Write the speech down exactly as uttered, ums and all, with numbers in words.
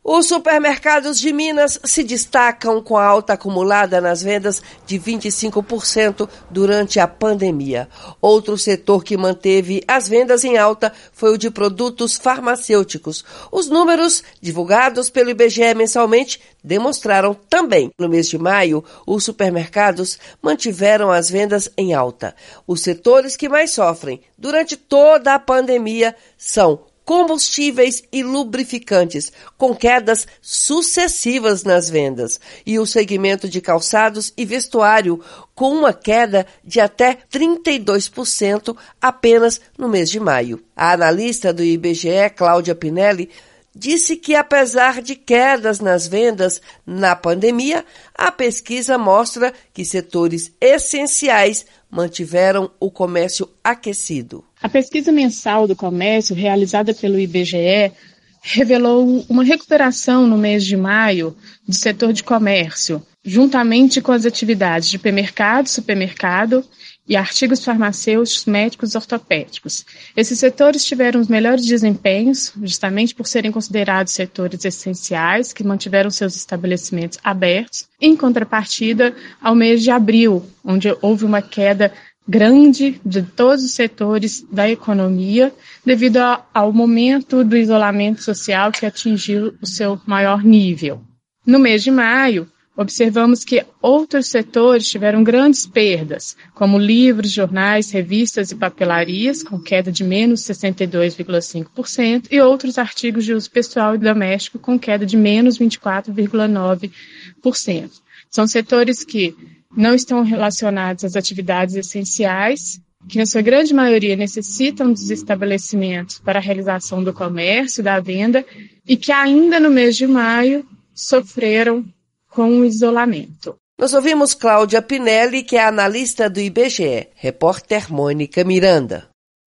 Os supermercados de Minas se destacam com a alta acumulada nas vendas de vinte e cinco por cento durante a pandemia. Outro setor que manteve as vendas em alta foi o de produtos farmacêuticos. Os números divulgados pelo I B G E mensalmente demonstraram também. No mês de maio, os supermercados mantiveram as vendas em alta. Os setores que mais sofrem durante toda a pandemia são combustíveis e lubrificantes, com quedas sucessivas nas vendas, e o segmento de calçados e vestuário, com uma queda de até trinta e dois por cento apenas no mês de maio. A analista do I B G E, Cláudia Pinelli, disse que, apesar de quedas nas vendas na pandemia, a pesquisa mostra que setores essenciais mantiveram o comércio aquecido. A pesquisa mensal do comércio, realizada pelo I B G E, revelou uma recuperação no mês de maio do setor de comércio, juntamente com as atividades de hipermercado, supermercado e artigos farmacêuticos, médicos e ortopédicos. Esses setores tiveram os melhores desempenhos, justamente por serem considerados setores essenciais, que mantiveram seus estabelecimentos abertos, em contrapartida ao mês de abril, onde houve uma queda grande de todos os setores da economia, devido a, ao momento do isolamento social que atingiu o seu maior nível. No mês de maio, observamos que outros setores tiveram grandes perdas, como livros, jornais, revistas e papelarias, com queda de menos sessenta e dois vírgula cinco por cento, e outros artigos de uso pessoal e doméstico, com queda de menos vinte e quatro vírgula nove por cento. São setores que não estão relacionados às atividades essenciais, que na sua grande maioria necessitam dos estabelecimentos para a realização do comércio e da venda, e que ainda no mês de maio sofreram com o isolamento. Nós ouvimos Cláudia Pinelli, que é analista do I B G E, repórter Mônica Miranda.